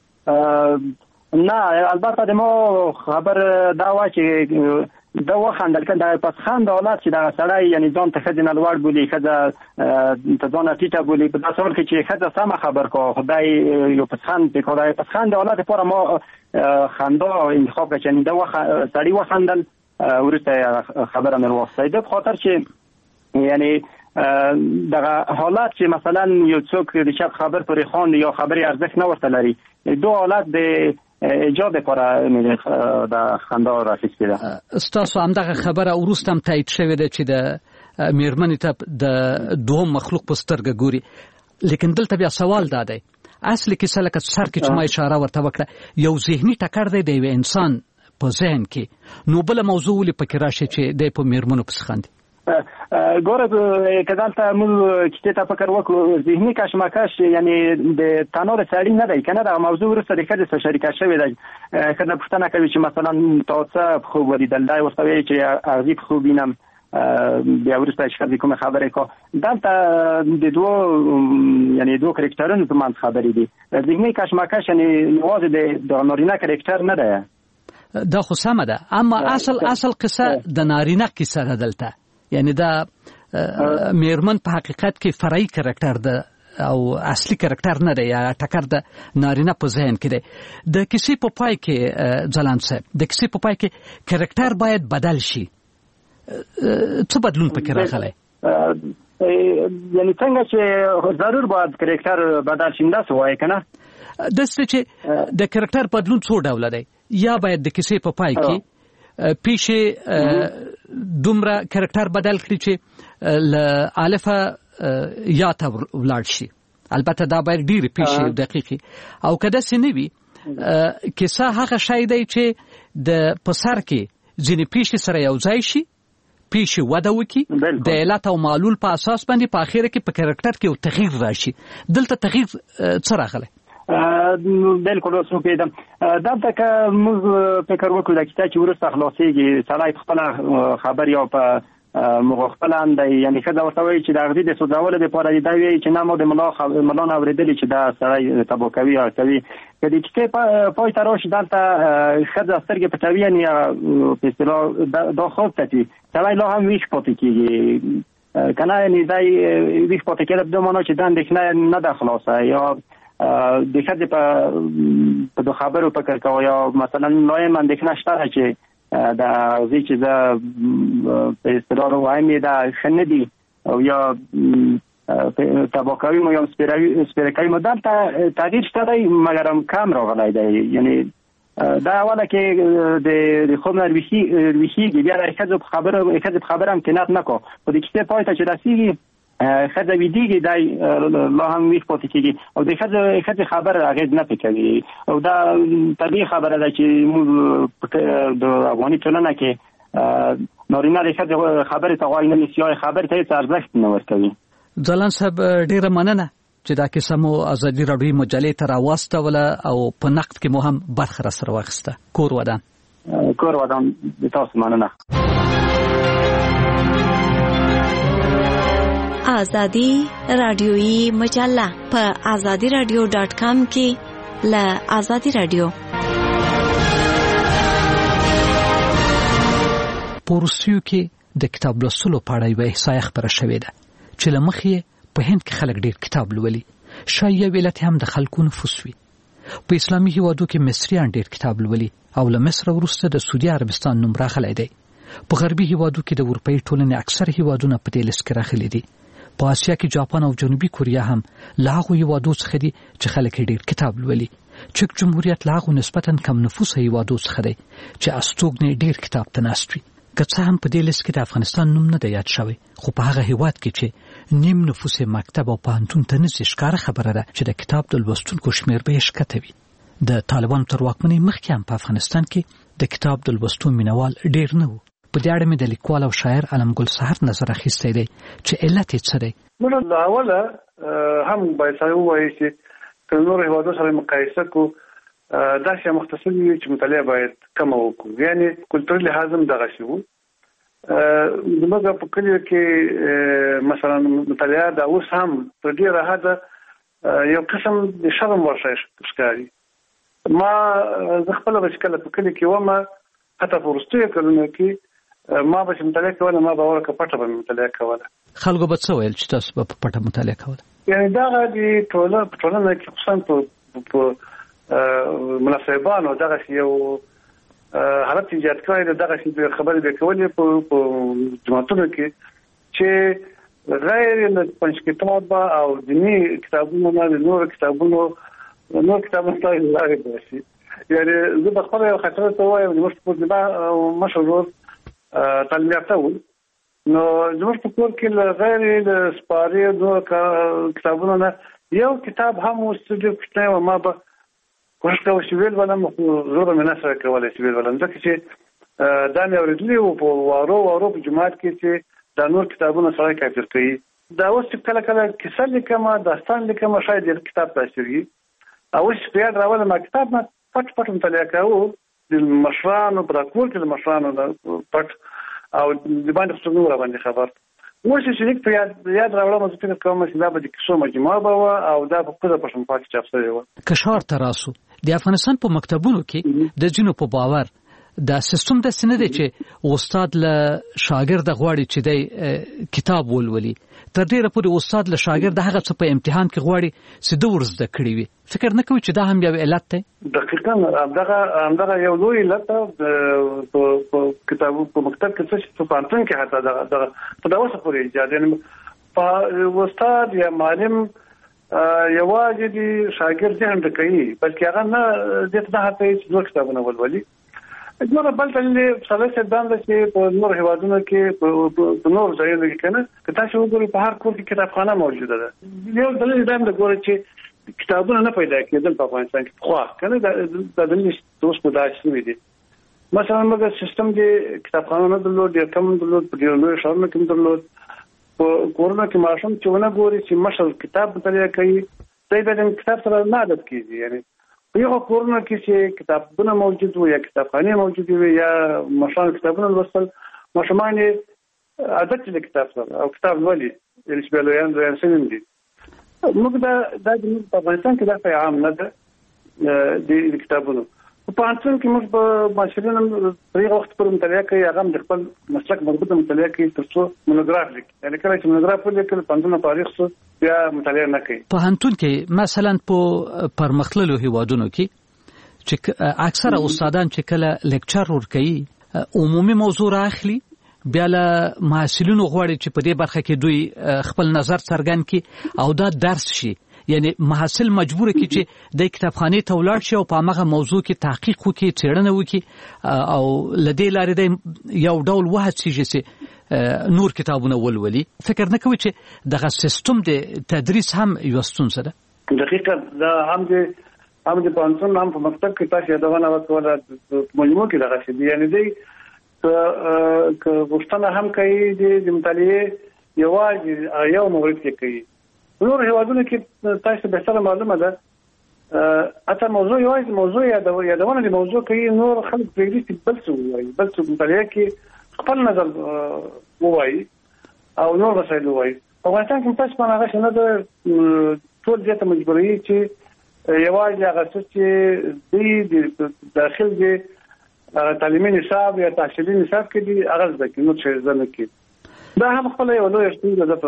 نه البته د مو خبر دا و چې دا وخندل کنه د پسخان د اولاد چې دا سړی یعنی ځان ته خدای لوړ بولی خدای ته ځان ټیټه بولی په تاسو ورکه چې خدای سم خبر کو خدای یو پسخان په خدای پسخان د اولاد لپاره مو خندا انتخاب کړي دا سړی وخندل ورته خبره مې واسطه ده په خاطر چې یعنی دغه حالات چې مثلا یو څوک د شپ خبر پرې خوان یا خبري ارزښت نه ورته لري دوه حالات د ایجاد لپاره د خندا راځي ده تاسو هم دغه خبره ورستم تایید شوې ده چې د میرمنې ته د دوه مخلوق په سترګه ګوري لیکن دلته بیا سوال دا دی اصلي کې سلکه سر کې چې ما اشاره ورته وکړه یو ذهني ټکر دی د انسان په ذهن کې نو بل موضوع لې پکې راشي چې د په میرمنو پس خاندي ګوره کدالته موږ چې ته فکر وکړو ذهني کشمکش یعنی د تنور سړی نه دی کنه دا موضوع ورسره د کډه سره شریک شوی دی کله پښتنه کوي چې مثلا تاسو خو ولیدل دا وسوي چې ارزي خو بینم بیا ورسته چې کوم خبره کو دلته د دوه یعنی دوه کریکټرونو په منځ خبرې دي ذهني کشمکش یعنی نواز د نارینه کریکټر نه دی دا خو سمه ده اما اصل قصه د نارینه کیسه ده دلته یعنی دا میرمن په حقیقت کې فرعي کریکټر ده او اصلي کریکټر نه دی یا ټکر د نارینه په ذهن کې دی د کیسې په پای کې ځلان صاحب د کیسې په پای کې کریکټر باید بدل شي څه بدلون پکې راغلی یعنی څنګه چې ضرور باید کریکټر بدل شي دا څه وایي کنه دسته چې د کریکټر بدلون څو ډول دی یا باید د کیسې په پای کې پیشه دومره کریکټر بدل کړي چې ل الفا یا ته ولاړ شي البته دا باید ډیر پیشه دقیقي او کده سنوي کیسه هغه شای دی چې د پسر کې ځینې پیشه سره یو ځای شي پیشه وده وکي د علت او معلول په اساس باندې په اخر کې په کریکټر کې یو تغییر راشي دلته تغییر څه راغلی بالکل اوس پیدم دلته که موږ فکر وکړو د کتاب چې ورسته خلاصيږي سړی خپل خبر یا په مغفلان دی یعنی خدای ورته وایي چې د غږی د سوځولو لپاره دی وایي چې نه مو د ملا نه اوریدلی چې دا سړی تبوکوي او کوي کله چې پای تر اوسه دلته خدای سترګې پټوي یعنی په اصطلاح دا خو ته سړی لا هم ویښ پاتې کیږي کنه یعنی دای ویښ پاتې کېږي د مونږ چې دند نه د خلاصه یا د خځې په خبرو فکر کوي یا مثلا لایم اندېښنه شته چې دا ځکه چې دا په اصطلاح وايي دا خندي او یا تباکوي مو یا سپیرکوي مو دلته تغییر شته دی مګر کم راغلی دی یعنی دا اوله کې د خوب نه ویشي بیا د خځې خبره هم کنات نکو په دې کې پای ته چې رسیږي خځه ویدیږي دای الله هم ویښ پاتې کیږي او د خځې خبره اغیز نه کوي او دا طبیعي خبره ده چې موږ د افغاني ټولنه کې نارینه د خځې خبره ته غوږ نه نیسي یا خبرې ته هېڅ ارزښت نه ورکوي ځلان صاحب ډیره مننه چې دا کیسه مو ازادي راډیو مجلې ته راواستوله او په نقد کې مو هم برخه راسره واخیسته کور ودان د تاسو مننه آزادی رادیویی مجله په azadiradio.com کې ل آزادی رادیو پورسیو کې د کتاب لوستلو په اړه یو احصایه خبره شوې ده چې لمخې په هند کې خلک ډیر کتاب لولي شایع ویلت هم د خلکو نفوس وي په اسلامي هیوادو کې مصریان ډیر کتاب لولي او له مصر وروسته د سعودي عربستان نوم راغلی دی په غربي هیوادو کې د اروپאי ټولنې اکثر هیوادونه په دې لیست کې راغلي دي په اسیا کې جاپان او جنوبي کوریا هم له هغو هیوادو څخه دي چې خلک ډیر کتاب لولي چک جمهوریت له هغو نسبتاً کم نفوس هیوادو څخه دی چې استوګنې ډیر کتاب ته ناست وي که څه هم په دې لیست کې د افغانستان نوم نه دی یاد شوی، خو په هغه هیواد کې چې نیم نفوس مکتب او پوهنتون ته نشي ښکاره خبره ده چې د کتاب د لوستونکو شمیر به یې ښکته وي. د طالبانو تر واکمنۍ مخکې هم په افغانستان کې د کتاب د لوستو مینوال ډیر نه وو. په دې اړه مې د لیکوال او شاعر علمګل سحر نظر اخیستی دی چې علت یې څه دی. نو اوله هم باید ووایي چې که نور هیوادو سره مقایسه کو دا شی مختصر وي چې مطالعه باید کم وکړو، یعنی کلتوري لحاظ هم دغه شی وو. زموږ په کلیو کې مثلا مطالعه دا اوس هم په ډېره حده یو قسم د شرم ورشي ښکاري. ما زه خپله به چې کله په کلي کې وم، حتی په وروستیو کلونو کې ما به چې مطالعه کوله، ما به ورکه پټه به مطالعه کوله. خلکو به څه ویل چې تاسو به په پټه مطالعه کوله؟ یعنی دغه د ټولنه کې خصوصا په مناسبانو دغه یو حالت ایجاد کړی دی، دغه خبرې به کولې په جماعتونو کې چې غیر له پنځ کتاب او دیني کتابونو نه نور کتابونو ته لارې باسي. یعنی زه به خپله یو خاطره ته ووایم، زموږ په کور کې مشر ورور تعلیم یافته و، نو زموږ په کور کې له غیر د سپارې نور کتابونو نه یو کتاب هم اوس ډېر کوچنی و. ما به کوشش کوم چې ویل ولم، خو زه به مې نه سره کولی چې ویل ولم، ځکه چې دا مې اورېدلي وو په وارو په جومات کې چې دا نور کتابونه سړی کافر کوي. دا اوس چې کله کله کیسه لیکم، داستان لیکم، شاید یو کتاب تاثیر وي. اوس په یاد راولم ما کتاب نه پټ مطالعه کوو د مشرانو په راکول کې د مشرانو پټ او د باندې څنګه را باندې خبر. اوس چې لیک په یاد راولم، زه فکر کوم چې دا به د کیسو مجموعه به و او دا په خپله پښتونخوا کې چاپ شوی و. که ښار ته راسو، د افغانستان په مکتبونو کې د ځینو په باور دا سیستم داسې نه دی چې استاد له شاګرد غواړي چې دی کتاب ولولي، تر ډیره پورې استاد له شاګرد هغه څه په امتحان کې غواړي چې د ورزده کړی وي. فکر نه کوي چې دا هم یو علت دی؟ دقیقاً همدغه یو لوی علت په کتابو په مکتب کې څه په پوهنتون کې حتی دغه په داسې پورې ایجاد، یعنی استاد یا معلم یوازې د شاګرد ذهن ډکوي، بلکې هغه نه دې ته هڅوي چې نور کتابونه ولولي. نور بل دلیل څلور دا ده چې په نور هیوادونو کې په نور ځایونو کې کنه که تاسو وګورئ په هر کور کې کتابخانه موجوده ده. یو دلیل دا ده چې کتابونه نه پیدا کېدل په افغانستان کې خو کنه دا دلیل اوس په داسې شوی دی. مثلا موږ سیستم کې کتابخانه نه درلود، ډېر کم درلود، په ډېرو لویو ښارونو کې درلود. په کورونه کې ماشوم چې ونه ګوري چې مشر کتاب مطالعه کوي، دی به د کتاب سره نه عادت کېږي. یعنی په یو کورونه کې چې کتابونه موجود وي یا کتابخانې موجودې وي یا ماشومان کتابونه لوستل، ماشومان یې عادت د کتاب سره او کتاب لولي، یعنې چې بیا لویان شوي دي. موږ دا په افغانستان کې دا عام نه ده د کتابونو. په پوهنتون کې موږ په محصلین هم په هغه وخت پورې مطالعه کوي، هغه هم د خپل مسلک مربوطه مطالعه کوي تر څو مونوګراف لیکي. یعنې کله چې مونوګراف ولیکل پوهنتون فارغ شو بیا مطالعه نه کوي. پوهنتون کې مثلا په پرمختللو هیوادونو کې چې اکثره استادان چې کله لیکچر ورکوي عمومي موضوع راخلي، بیا له محصلینو غواړي چې په دې برخه کې دوی خپل نظر څرګند کړي او دا درس شي. یعنی محصل مجبور کی چې د کتابخانه ته ولاړ شي او په هغه موضوع کې تحقیق وکړي، څېړنه وکړي او لدې لارې د یو ډول وهڅیږي چې نور کتابونه ولولي. فکر نه کوي چې دغه سیستم د تدریس هم یو ستونزه ده؟ دقیقاً دا هم د پوهنتون هم په مکتب کې تاسو یادونه وکړه مجموع کې دغه شی دی. یعنی دی که غوښتنه هم کوي د مطالعې یوازې یو مورد کې کوي. نور هیوادونو کې تاسو به سره معلومه ده اته موضوع یوازې موضوع یادونه د موضوع کوي، نور خلک پرېږدي چې بل څه ووایي، بل څه مطالعه کې خپل نظر ووایي او نور مسایل ووایي. په افغانستان کې تاسو په هغه شنه ده ټول دې ته مجبوري چې یوازې هغه څه چې د داخل دي تعلیمي نصاب یا تحصیلي نصاب کې دي هغه زده کوي، نور څه زده نه کوي. دا هم خپل یو لوی ستونزه ده په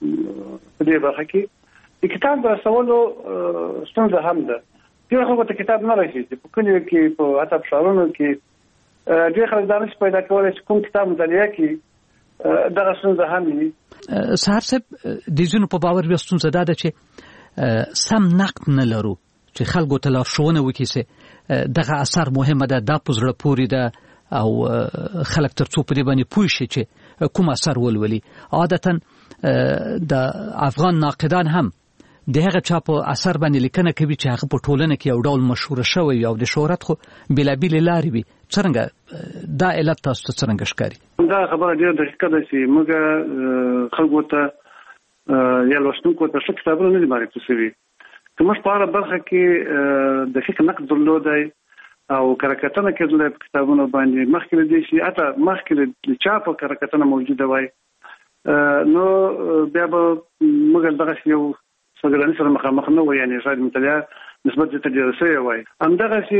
دې برخه کې. د کتاب رسولو ستونزه هم ده. ډېر خلکو ته کتاب نه رسېږي. په کلیو کې په حتی په ښارونو کې ډېر خلک دا نشي پیدا کولی چې کوم کتاب مطالعه کړي. دغه ستونزه هم وي. سهار صاحب د ځینو په باور بیا ستونزه دا ده چې سم نقد نه لرو چې خلکو ته لارښوونه وکړي چې دغه اثر مهمه ده، دا په زړه پورې ده او خلک ترڅو په دې باندې پوه شي چې کوم اثر ولولي. عادتا د افغان ناقدان هم د هغه چا په اثر باندې لیکنه کوي چې هغه په ټولنه کې یو ډول مشهور شوی او د شهرت خو بلابل لارې وي. څنګه دا علت تاسو ته څنګه ښکاري؟ دا خبره ډېره دقیقه ده چې موږ خلکو ته یا لوستونکو ته ښه کتابونه نه دي معرفي شوي. که موږ په هره برخه کې دقیق نقد درلودی او کره کتنه په کتابونو باندې مخکې له دې چې حتی مخکې له چاپه کره کتنه موجوده وای، نو بیا به موږ دغسې یو سوداګراني سره مخامخ نه وو، یعنې شاید مطالعه نسبت ته ډېره شوې وای. همدغسې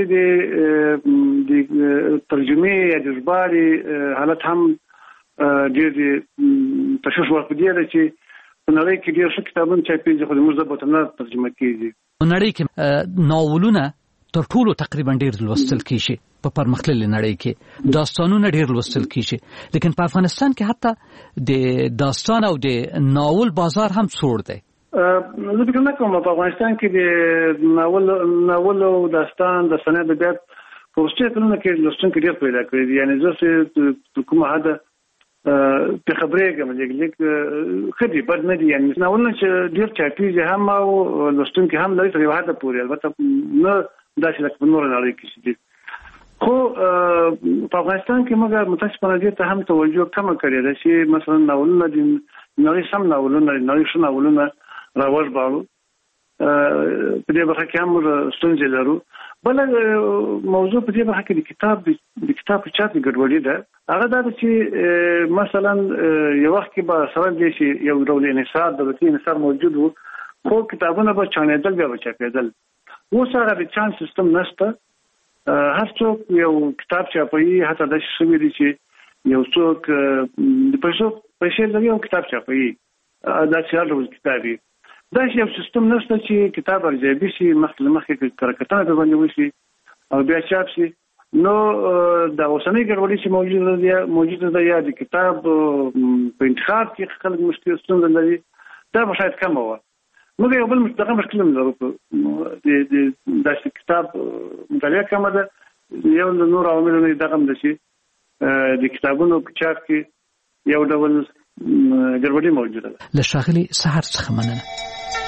د ترجمې یا د ژباړې حالت هم ډېر تشویش وړ په دې ده چې په نړۍ کې ډېر ښه کتابونه چاپېږي خو زموږ ژبو ته نه ترجمه کېږي. په نړۍ کې ناولونه تر ټولو تقریبا ډېر لوستل کېږي، په پرمختللې نړۍ کې داستانونه ډېر لوستل کېږي، لیکن په افغانستان کې حتی د داستان او د ناول بازار هم سوړ دی. زه فکر نه کوم په افغانستان کې د ناول او داستان د صنعت بیا په وروستیو کلونو کې لوستونکي ډېر پیدا کړي دي. یعنې زه چې کومه حده په خبرېږم لیک ښه دي، بد نه دي. یعنې ناولونه چې ډېر چاپېږي هم او لوستونکي هم لري تر یو حده پورې، البته نه داسې لکه په نوره نړۍ کې چې دي. خو په افغانستان کې موږ متاسفانه دې ته هم توجه کمه کړې ده چې مثلا ناولونه د نړۍ سم ناولونه د نړۍ ښه ناولونه راوژباړو. په دې برخه کې هم ستونزې لرو. بله موضوع په دې برخه کې د کتاب په چاپ ګډوډي ده. هغه دا ده چې مثلا یو وخت کې به سره دې چې یو ډول انحصار دولتي انحصار موجود و، خو کتابونه به چاڼېدل بیا به چاپېدل. اوس هغه د چانس سیستم نشته. هر څوک یو کتاب چاپوي، حتی داسې شوي دي چې یو څوک د پیسې لري او کتاب چاپوي، داسې هر ډول کتاب وي. داسې یو سیستم نشته چې کتاب ارزیابي شي، مخکې له مخکې کره کتنه په باندې وشي او بیا چاپ شي. نو د اوسنۍ ګډوډي چې موجوده ده یا د کتاب په انتخاب کې خلک مشکل ستونزه لري، دا به شاید کمه وه. موږ یو بل دغه مشکل هم لرو، د داسې کتاب مطالعه کمه ده. یو له نورو عواملو نه دغه هم ده چې د کتابونو په چاپ کې یو ډول ګډوډي موجوده ده. له ښاغلي سحر څخه مننه.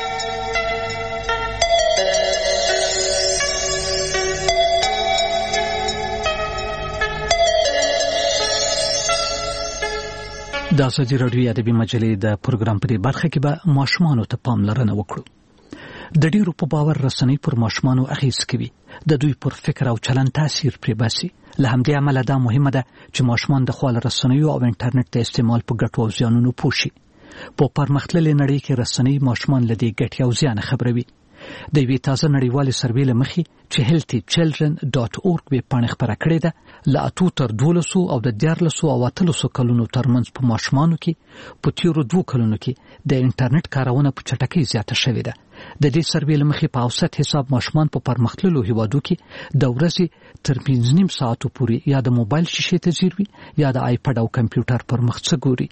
د ازادي راډیو ادبي مجلې د پروګرام په دې برخه کې به ماشومانو ته پاملرنه وکړو. د ډیرو په باور رسنۍ پر ماشومانو اغیز کوي، د دوی پر فکر او چلند تاثیر پرې باسي. له همدې امله دا مهمه ده چې ماشومان د خپل رسنیو او انټرنیټ د استعمال په ګټو او زیانونو پوه شي. په پرمختللې نړۍ کې رسنۍ ماشومان له دې ګټې او زیان خبروي. د یوې تازه نړیوالې سروې له مخې چې healthychildren.org به پاڼه خپره کړې ده، له 8 تر 12 او د 14 او 13 کلونو ترمنځ په ماشومانو کې په تیرو 2 کلونو کې د انټرنیټ کارونه په چټکۍ زیاته شوې ده. د دې سروې له مخې په اوسط حساب ماشومان په پرمختللو هیوادو کې د ورځې تر 5.5 ساعتو پورې یا د موبایل شیشې ته ځیر وي یا د آیپډ او کمپیوټر پر مخ څه ګوري.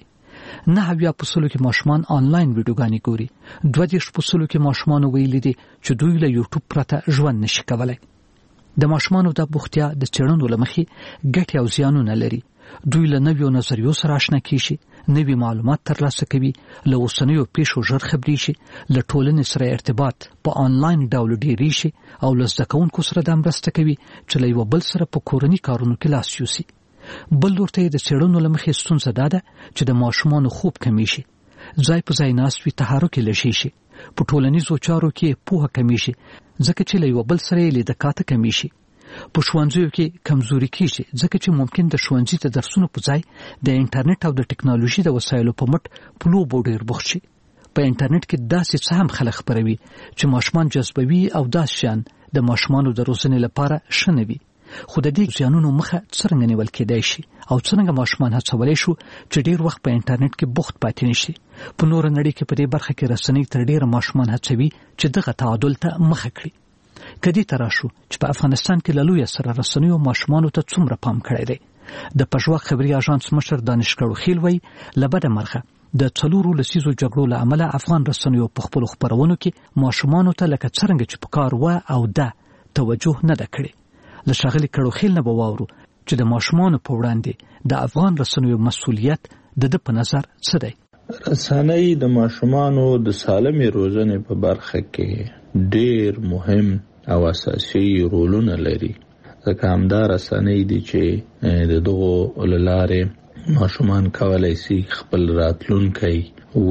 9% کې ماشومان آنلاین ویډیوګانې ګوري. 20% کې ماشومان ویلي دي چې دوی له یوټیوب پرته ژوند نشي کولای. د ماشومانو د بوختیا د څېړنو له مخې ګټې او زیانونه لري. دوی له نویو نظریو سره آشنا کیږي، نوي معلومات ترلاسه کوي، له اوسنیو پیښو ژر خبري شي، له ټولنې سره ارتباط په آنلاین ډول ډېری شي او له زده کوونکو سره د مرسته کوي چې له یو بل سره په کورني کارونو کې لاس یوسي. بل ورته د څېړنو له مخې ستونزه دا ده چې د ماشومانو خوب کمی شي، ځای په ځای ناست وي، تحرک یې لږ شي، په ټولنیزو چارو کې پوهه کمی شي ځکه چې له یو بل سره یې لیدکاته کمی شي. په ښوونځیو کې کمزوري کیږي ځکه چې ممکن د ښوونځي د درسونو په ځای د انټرنیټ او د ټکنالوژي د وسایلو په مټ په لوبو ډېر بوخت شي. په انټرنیټ کې داسې څه هم خلک خپروي چې ماشومان جذبوي او داسې شیان د ماشومانو د روزنې لپاره ښه نه وي. خو د دې زیانونو مخه څرنګه نیول کېدای شي او څرنګه ماشومان هڅولی شو چې ډېر وخت په انټرنیټ کې بوخت پاتې نشي. په نوره نړۍ کې په دې برخه کې رسنۍ تر ډېره ماشومان هڅوي چې دغه تعادل ته مخه کړي. که دې ته راشو چې په افغانستان کې له لویه سره رسنیو ماشومانو ته څومره پام کړی دی. د پژواک خبري اژانس مشر دانشګړو خیل وایي له بده مرغه د 4 لسیزو جګړو له امله افغان رسنیو په خپلو خپرونو کې ماشومانو ته لکه څرنګه چې پکار و او ده توجه نه ده کړې. له ښاغلي کړو خیل نه به واورو چې د ماشومانو په وړاندې د افغان رسنیو مسؤلیت د په نظر څه دی؟ رسنۍ د ماشومانو د سالمې روزنې په برخه کې ډېر مهم او اساسي رولونه لري. ځکه همدا رسنۍ دي چې د دغو له لارې ماشومان کولی شي خپل راتلونکی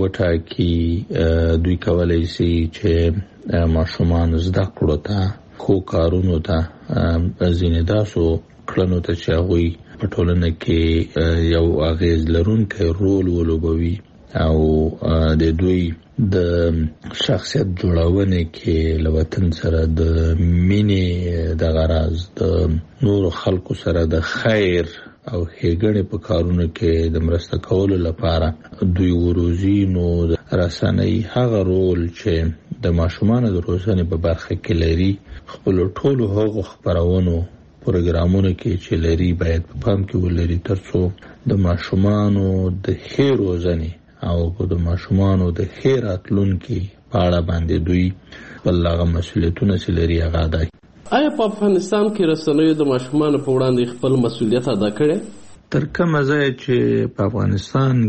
وټاکي. دوی کولی شي چې ماشومان زده کړو ته، ښو کارونو ته، ځینې داسو کړنو ته چې هغوی په ټولنه کې یو اغیز لرونکی رول ولوبوي او د دوی د شخصیت جوړونې کې له وطن سره د مینې د غرض د نورو خلکو سره د خیر او ښېګڼې په کارونو کې د مرسته کولو لپاره دوی وروزي. نو رسنۍ هغه رول چې د ماشومانو د روزنې په برخه کې لري، خپل ټولو هغو خپرونو پروګرامونو کې چې لري باید په پام کې ولري ترڅو د ماشومانو د ښې روزنې او د ماشومانو د ښې راتلونکي په اړه باندې دوی خپل هغه مسؤلیتونه چې لري هغه ادا کړي. آیا په افغانستان کې رسنیو د ماشومانو په وړاندې خپل مسؤلیت ادا کړی؟ تر کومه ځایه چې په افغانستان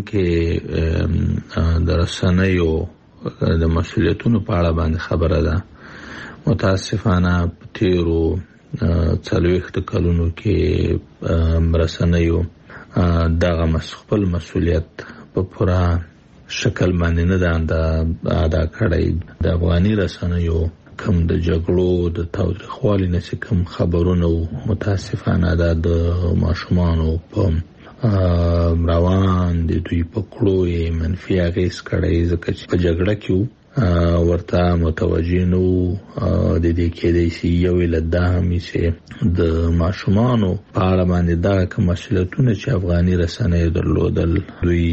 کې د رسنیو د مسؤلیتونو په اړه باندې خبره ده، متاسفانه په تیرو 40 کلونو کې رسنیو دغه خپل مسؤلیت په پوره شکل باندې نه ده ادا کړی. د افغاني رسنیو کم د جګړو د تاوتریخوالي نه چې کم خبرونه متاسفانه د ماشومانو په روان د دوی په کړو یې منفي اغېز کړی، ځکه چې په جګړه کې ورته متوجه نو د دې کېدای شي یو علت دا هم چې د ماشومانو په اړه باندې دا کوم مسؤلیتونه چې افغاني رسنیو درلودل دوی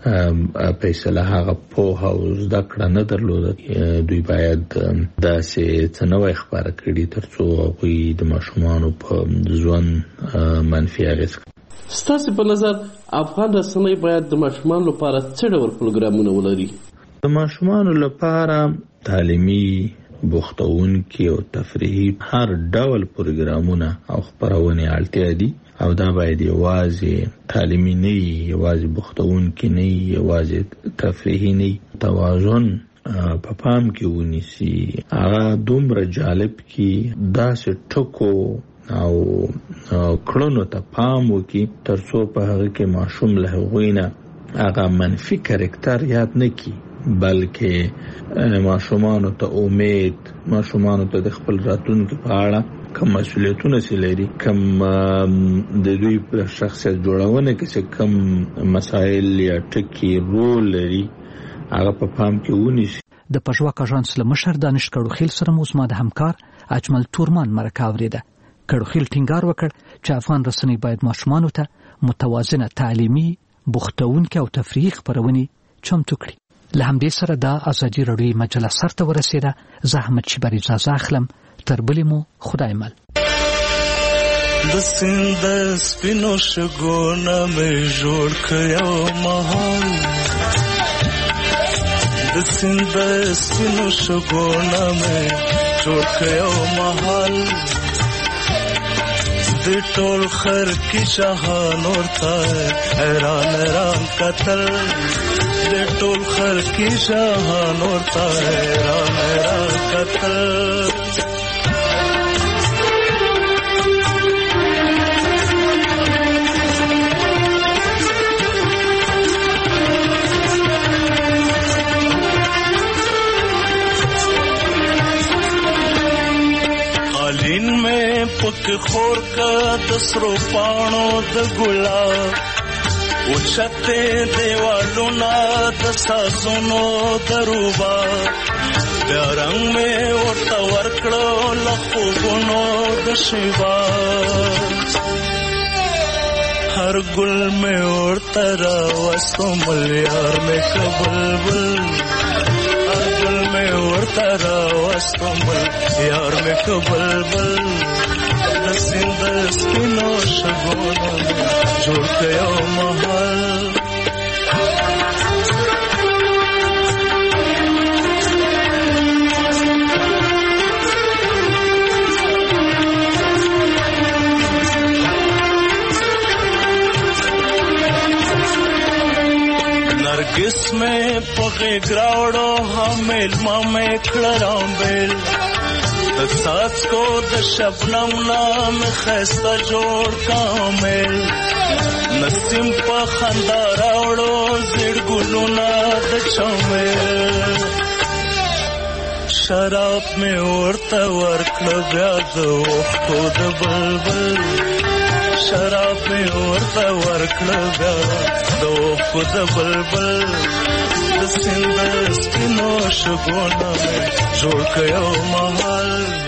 فیصله هغه پوهه او زده کړه نه درلوده. دوی باید داسې څه نوی خپاره کړي ترڅو هغوی د ماشومانو په ژوند منفي اغېز کړي. ستاسو په نظر افغان رسنۍ باید د ماشومانو لپاره څه ډول پروګرامونه ولري؟ د ماشومانو لپاره تعلیمي، بوختونکي او تفریحي هر ډول پروګرامونه او خپرونې اړتیا دي او دا باید یوازې تعلیمي نه وي، یوازې بوختونکي نه وي، یوازې تفریحي نه وي. توازن په پام کې ونیسي، هغه دومره جالب کې داسې ټکو او کړنو ته پام وکړي ترڅو په هغه کې ماشوم له هغوی نه هغه منفي کرکټر یاد نه کړي، بلکې ماشومانو ته امید، ماشومانو ته د خپل راتلونکي په اړه کوم مسؤلیتونه چې لري، کوم د دوی په شخصیت جوړونه کې چې کوم مسایل یا ټکي رول لري هغه په پام کې ونیسي. د پژواک اژانس له مشر دانش کړوخیل سره مو زما د همکار اجمل تورمان مرکه اورېده. کړوخیل ټینګار وکړ چې افغان رسنۍ باید ماشومانو ته متوازنه تعلیمي، بوختونکي او تفریحي خپرونې چمتو کړي. له همدې سره دا ازادي راډیو مجله سرته ورسېده. زه احمد شیبر اجازه اخلم، تر بلې مو خدای مل. د سیند سپینو شګونه مې جوړ کړو مهال، د سیند سپینو شګونه مې جوړ کړو مهال، د ټول خر کې شهان ورته حیران حیران قتل، د ټول خر کې شهان ورته حیران حیران قتل. قالین میں پک خور کا دسرو پانو د ګلاب، اوچته دیوالو نا د سازونو دروبا، بیا رنگ میں ورته ورکړو لخوبونو د شیوا، هر ګل میں ورته راوستو ملیار میں کبلبل، هر ګل میں ورته راوستو ملیار میں کبلبل، د سیند سپینو شګونو جوړ کړو محل. نرګس مې په غېږ راوړو حامل ما مې کړه رامبېل د څاڅکو د شبنم نه مې ښایسته جوړ کامل نسیم په خندا راوړو زیړ ګلونه د چمل شراب مې ورته ورکړه بیا د اوښکو د بلبل شراب مې ورته ورکړه بیا د اوښکو د بلبل د سیند سپینو شګونه مې جوړ کړ یو محل